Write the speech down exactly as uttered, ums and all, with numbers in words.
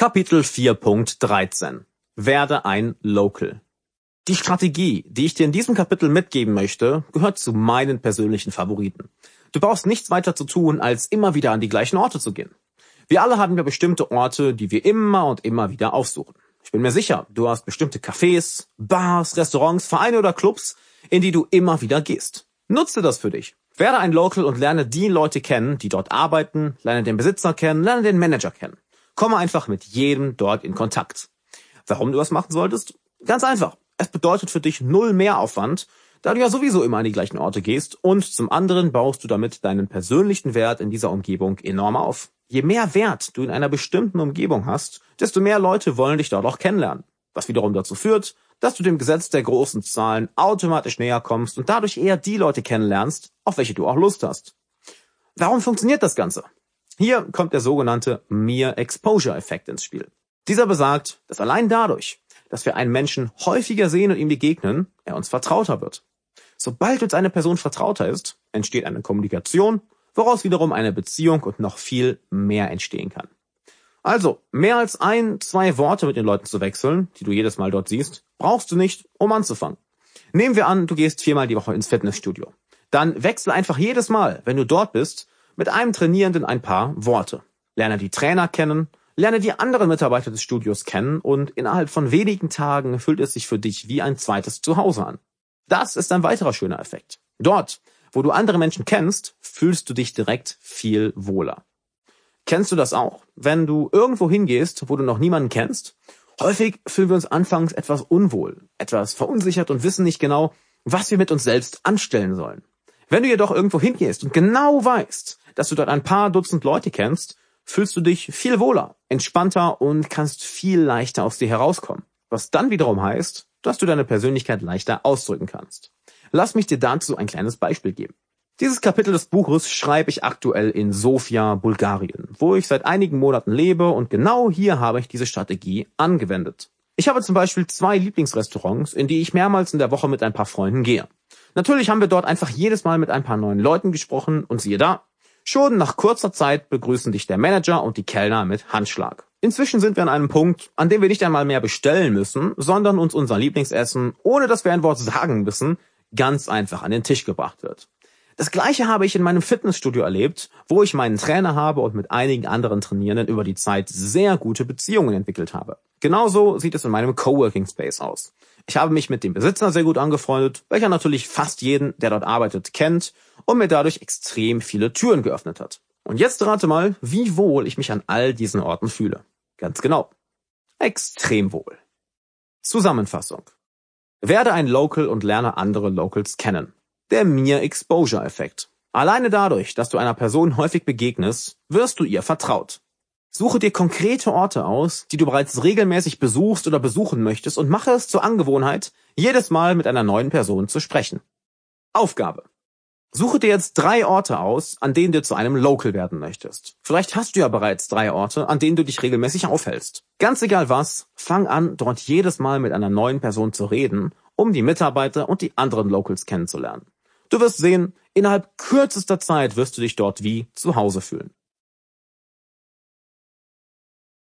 Kapitel vier Punkt dreizehn. Werde ein Local. Die Strategie, die ich dir in diesem Kapitel mitgeben möchte, gehört zu meinen persönlichen Favoriten. Du brauchst nichts weiter zu tun, als immer wieder an die gleichen Orte zu gehen. Wir alle haben ja bestimmte Orte, die wir immer und immer wieder aufsuchen. Ich bin mir sicher, du hast bestimmte Cafés, Bars, Restaurants, Vereine oder Clubs, in die du immer wieder gehst. Nutze das für dich. Werde ein Local und lerne die Leute kennen, die dort arbeiten, lerne den Besitzer kennen, lerne den Manager kennen. Komme einfach mit jedem dort in Kontakt. Warum du das machen solltest? Ganz einfach. Es bedeutet für dich null Mehraufwand, da du ja sowieso immer an die gleichen Orte gehst, und zum anderen baust du damit deinen persönlichen Wert in dieser Umgebung enorm auf. Je mehr Wert du in einer bestimmten Umgebung hast, desto mehr Leute wollen dich dort auch kennenlernen. Was wiederum dazu führt, dass du dem Gesetz der großen Zahlen automatisch näher kommst und dadurch eher die Leute kennenlernst, auf welche du auch Lust hast. Warum funktioniert das Ganze? Hier kommt der sogenannte Mere-Exposure-Effekt ins Spiel. Dieser besagt, dass allein dadurch, dass wir einen Menschen häufiger sehen und ihm begegnen, er uns vertrauter wird. Sobald uns eine Person vertrauter ist, entsteht eine Kommunikation, woraus wiederum eine Beziehung und noch viel mehr entstehen kann. Also, mehr als ein, zwei Worte mit den Leuten zu wechseln, die du jedes Mal dort siehst, brauchst du nicht, um anzufangen. Nehmen wir an, du gehst viermal die Woche ins Fitnessstudio. Dann wechsel einfach jedes Mal, wenn du dort bist, mit einem Trainierenden ein paar Worte. Lerne die Trainer kennen, lerne die anderen Mitarbeiter des Studios kennen und innerhalb von wenigen Tagen fühlt es sich für dich wie ein zweites Zuhause an. Das ist ein weiterer schöner Effekt. Dort, wo du andere Menschen kennst, fühlst du dich direkt viel wohler. Kennst du das auch? Wenn du irgendwo hingehst, wo du noch niemanden kennst? Häufig fühlen wir uns anfangs etwas unwohl, etwas verunsichert und wissen nicht genau, was wir mit uns selbst anstellen sollen. Wenn du jedoch irgendwo hingehst und genau weißt, dass du dort ein paar Dutzend Leute kennst, fühlst du dich viel wohler, entspannter und kannst viel leichter aus dir herauskommen. Was dann wiederum heißt, dass du deine Persönlichkeit leichter ausdrücken kannst. Lass mich dir dazu ein kleines Beispiel geben. Dieses Kapitel des Buches schreibe ich aktuell in Sofia, Bulgarien, wo ich seit einigen Monaten lebe, und genau hier habe ich diese Strategie angewendet. Ich habe zum Beispiel zwei Lieblingsrestaurants, in die ich mehrmals in der Woche mit ein paar Freunden gehe. Natürlich haben wir dort einfach jedes Mal mit ein paar neuen Leuten gesprochen und siehe da, schon nach kurzer Zeit begrüßen dich der Manager und die Kellner mit Handschlag. Inzwischen sind wir an einem Punkt, an dem wir nicht einmal mehr bestellen müssen, sondern uns unser Lieblingsessen, ohne dass wir ein Wort sagen müssen, ganz einfach an den Tisch gebracht wird. Das Gleiche habe ich in meinem Fitnessstudio erlebt, wo ich meinen Trainer habe und mit einigen anderen Trainierenden über die Zeit sehr gute Beziehungen entwickelt habe. Genauso sieht es in meinem Coworking Space aus. Ich habe mich mit dem Besitzer sehr gut angefreundet, welcher natürlich fast jeden, der dort arbeitet, kennt und mir dadurch extrem viele Türen geöffnet hat. Und jetzt rate mal, wie wohl ich mich an all diesen Orten fühle. Ganz genau. Extrem wohl. Zusammenfassung. Werde ein Local und lerne andere Locals kennen. Der Mere-Exposure-Effekt. Alleine dadurch, dass du einer Person häufig begegnest, wirst du ihr vertraut. Suche dir konkrete Orte aus, die du bereits regelmäßig besuchst oder besuchen möchtest, und mache es zur Angewohnheit, jedes Mal mit einer neuen Person zu sprechen. Aufgabe. Suche dir jetzt drei Orte aus, an denen du zu einem Local werden möchtest. Vielleicht hast du ja bereits drei Orte, an denen du dich regelmäßig aufhältst. Ganz egal was, fang an, dort jedes Mal mit einer neuen Person zu reden, um die Mitarbeiter und die anderen Locals kennenzulernen. Du wirst sehen, innerhalb kürzester Zeit wirst du dich dort wie zu Hause fühlen.